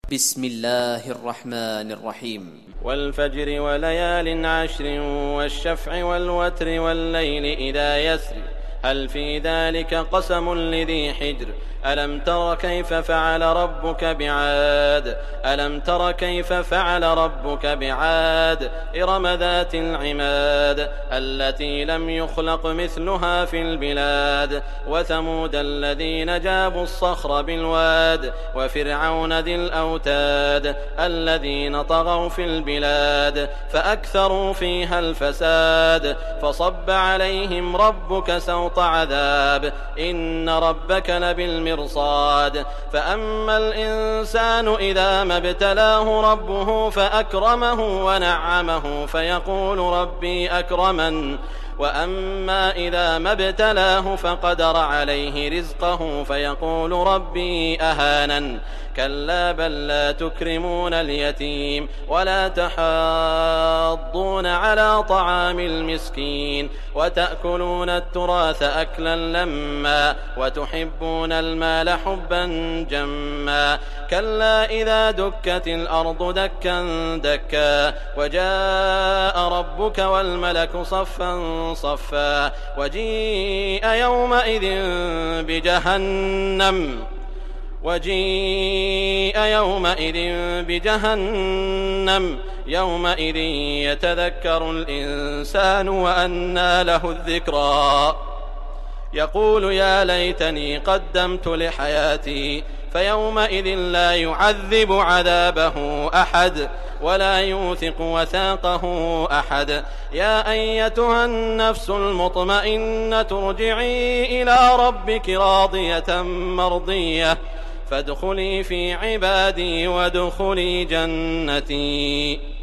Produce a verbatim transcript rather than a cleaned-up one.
بسم الله الرحمن الرحيم. والفجر وليال عشر والشفع والوتر والليل إذا يسر هل في ذلك قسم لذي حجر ألم تر كيف فعل ربك بعاد ألم تر كيف فعل ربك بعاد إرم ذات العماد التي لم يخلق مثلها في البلاد وثمود الذين جابوا الصخر بالواد وفرعون ذي الأوتاد الذين طغوا في البلاد فأكثروا فيها الفساد فصب عليهم ربك سوط عذاب إن ربك لبالمرصاد مرصاد فأما الإنسان إذا ما ابتلاه ربه فأكرمه ونعمه فيقول ربي أكرمن وأما إذا ما ابتلاه فقدر عليه رزقه فيقول ربي أهانن كلا بل لا تكرمون اليتيم ولا تحاضون على طعام المسكين وتأكلون التراث أكلا لما وتحبون المال حبا جما كلا إذا دكت الأرض دكا دكا وجاء ربك والملك صفا صفا وجيء يومئذ بجهنم وجيء يومئذ بجهنم يومئذ يتذكر الإنسان وأنى له الذكرى يقول يا ليتني قدمت لحياتي فيومئذ لا يعذب عذابه أحد ولا يوثق وثاقه أحد يا أيتها النفس المطمئنة ارجعي إلى ربك راضية مرضية فادخلي في عبادي وادخلي جنتي.